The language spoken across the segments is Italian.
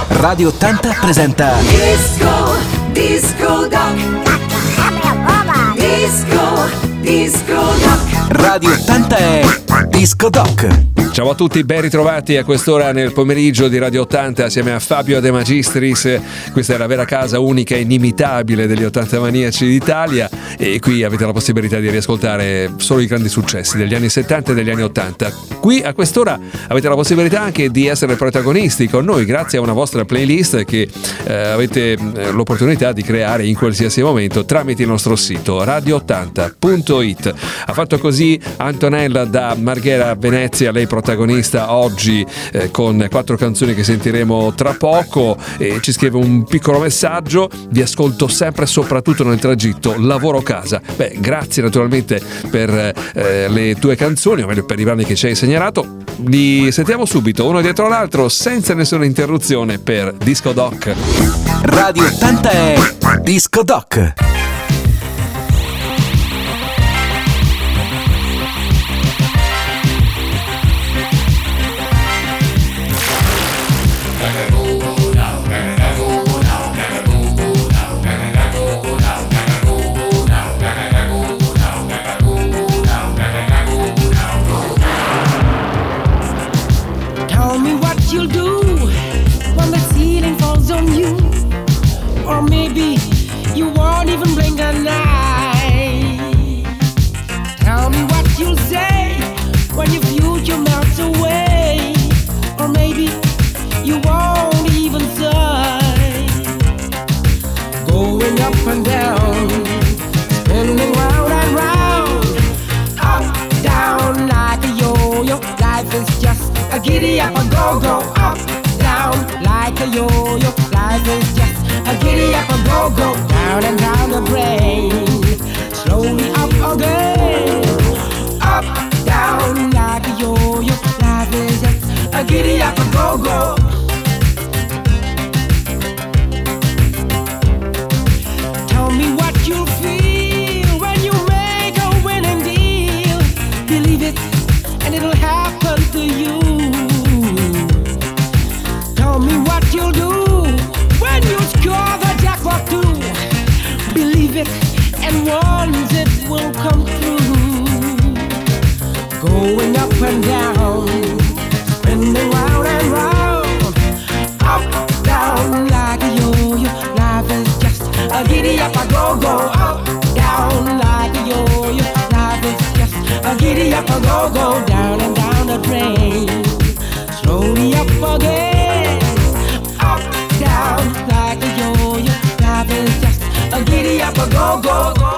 Radio 80 presenta Disco Doc. Disco Doc. Radio 80 è Disco Doc. Ciao a tutti, ben ritrovati a quest'ora nel pomeriggio di Radio 80 assieme a Fabio De Magistris. Questa è la vera casa unica e inimitabile degli 80 maniaci d'Italia e qui avete la possibilità di riascoltare solo i grandi successi degli anni 70 e degli anni 80. Qui a quest'ora avete la possibilità anche di essere protagonisti con noi grazie a una vostra playlist che avete l'opportunità di creare in qualsiasi momento tramite il nostro sito radio80.it. Ha fatto così Antonella da Marghera, Venezia, lei protagonista oggi con 4 canzoni che sentiremo tra poco, e ci scrive un piccolo messaggio: vi ascolto sempre e soprattutto nel tragitto lavoro-casa. Grazie naturalmente per le tue canzoni, o meglio per i brani che ci hai segnalato. Li sentiamo subito uno dietro l'altro senza nessuna interruzione per Disco Doc. Radio 80 è Disco Doc. Giddy up and go, go up, down like a yo-yo. Life is just a giddy up and go, go down and down the drain. Slowly up again, up, down like a yo-yo. Life is just a giddy up and go, go. Tell me what you feel when you make a winning deal. Believe it and it'll happen to you. Tell me what you'll do when you score the jackpot too. Believe it, and once it will come true. Going up and down, spinning round and round, up, down like a yo-yo. Life is just a giddy up, a go-go, up, down like a yo-yo. Life is just a giddy up, a go-go, down and down the drain. Slowly up again, up, down like a yo-yo. Life is just a giddy up, a go-go, go.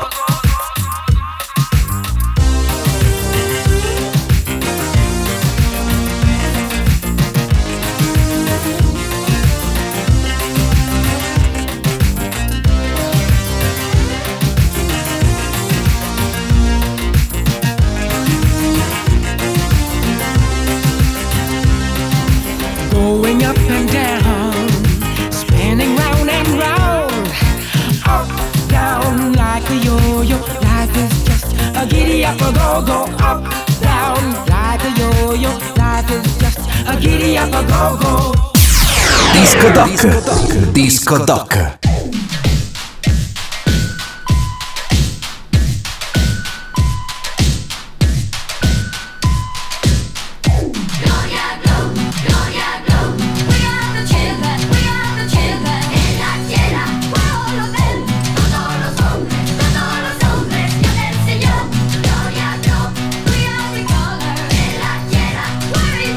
Going up and down, spinning round and round, up, down like a yo-yo. Life is just a giddy up, a go-go, up, down like a yo-yo. Life is just a giddy up, a go-go. Disco Doc. Disco Doc.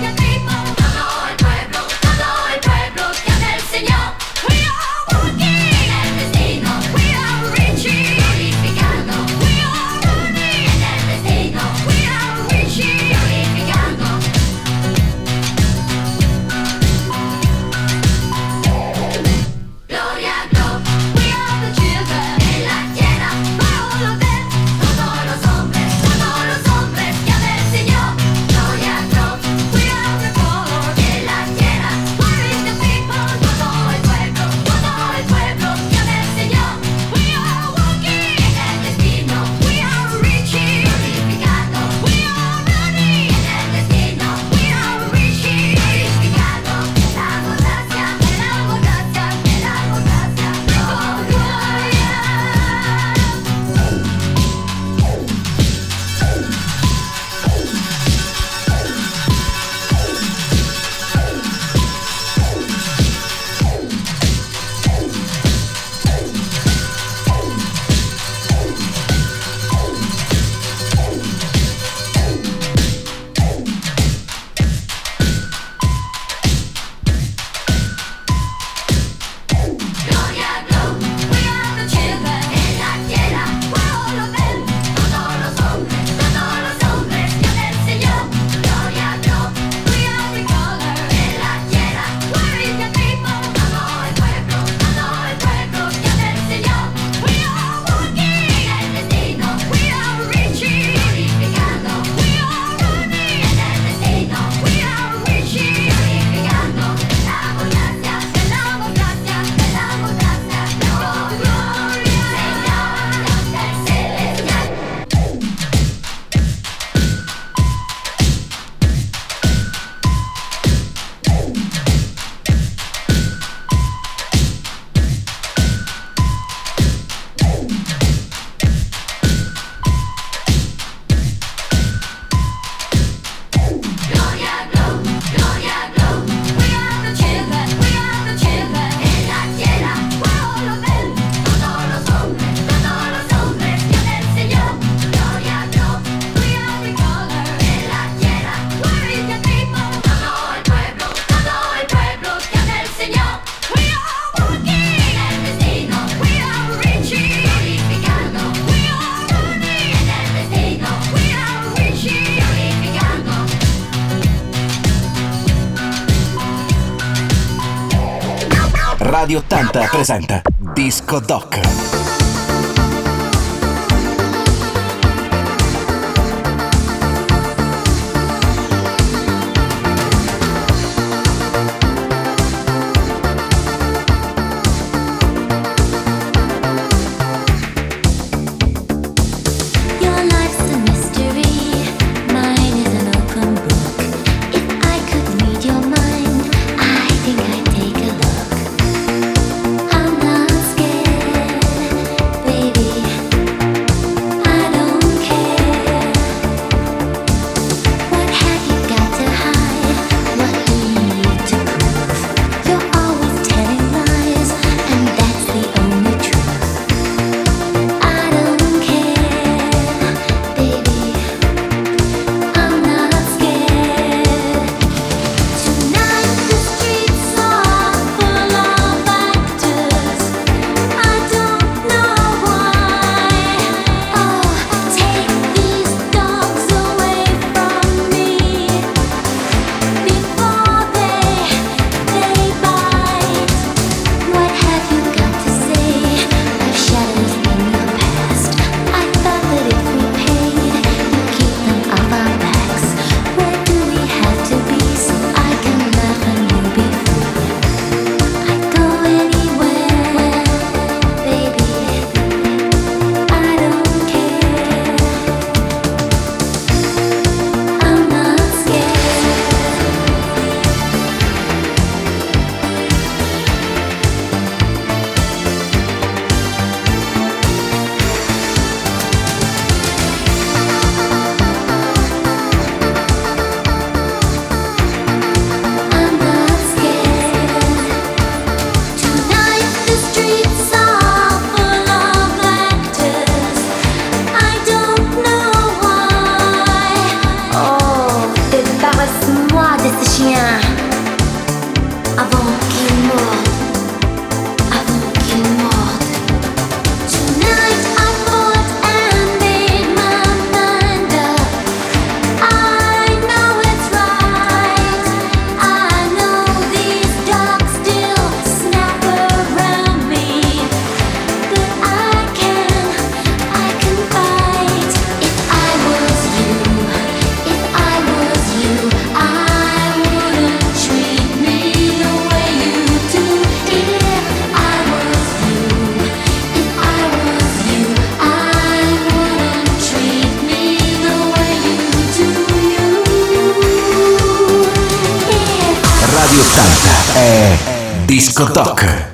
Señor, we are walking. Radio 80 presenta Disco Doc. Radio 80 è Disco Doc.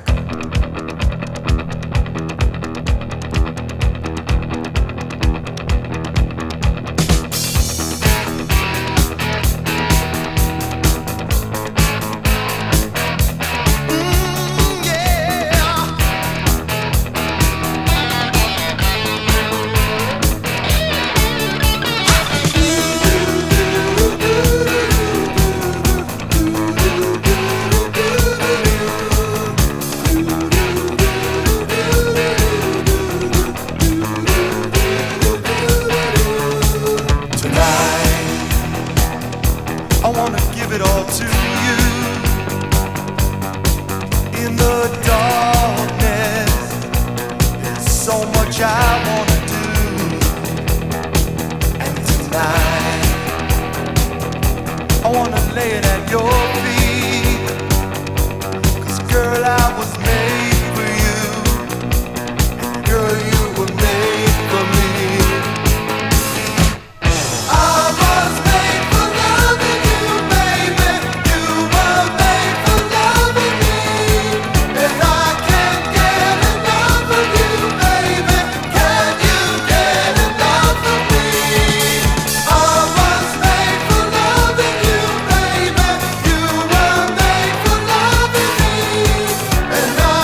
And I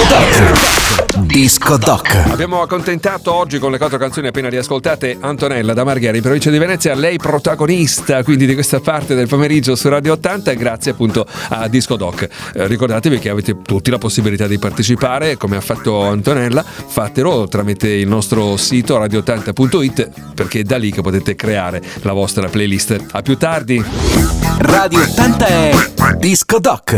Doc. Disco Doc. Abbiamo accontentato oggi con le 4 canzoni appena riascoltate Antonella da Marghera in provincia di Venezia, lei protagonista quindi di questa parte del pomeriggio su Radio 80 grazie appunto a Disco Doc. Ricordatevi che avete tutti la possibilità di partecipare come ha fatto Antonella, fatelo tramite il nostro sito radio80.it perché è da lì che potete creare la vostra playlist. A più tardi. Radio 80 è Disco Doc.